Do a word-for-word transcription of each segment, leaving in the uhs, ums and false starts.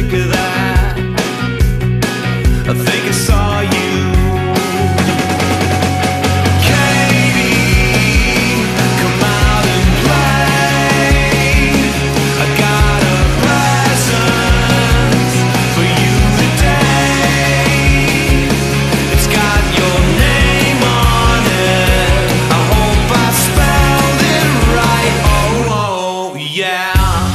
look at that. I think I saw you. Katie, come out and play. I got a present for you today. It's got your name on it. I hope I spelled it right. Oh, oh yeah.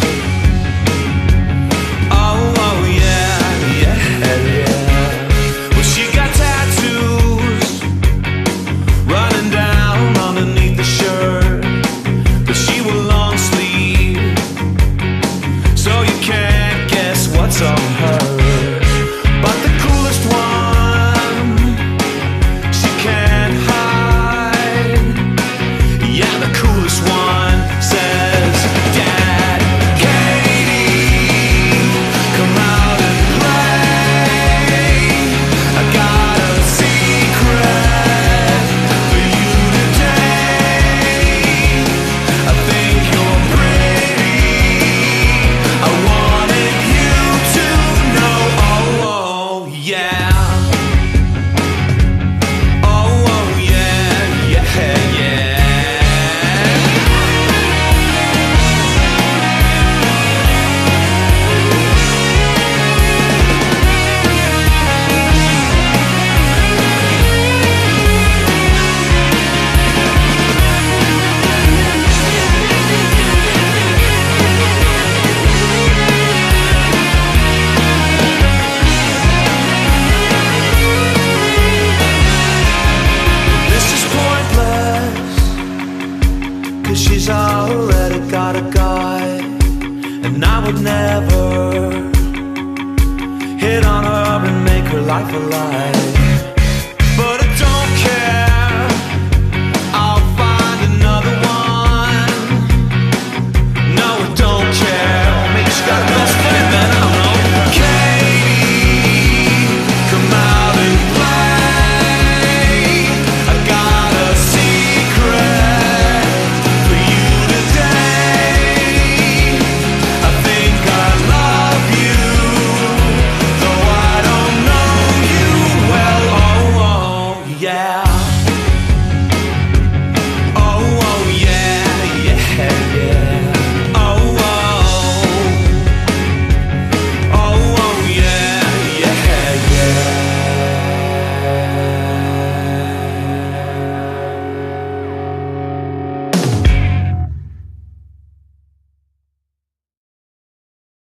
What's on her? But the coolest one, she can't hide. Yeah, the coolest one says, Dad, Katie, come out and play. I got a secret for you today. I think you're pretty. I wanted you. Yeah. Oh, oh, yeah, yeah, yeah. She's already got a guy, and I would never hit on her and make her life a lie.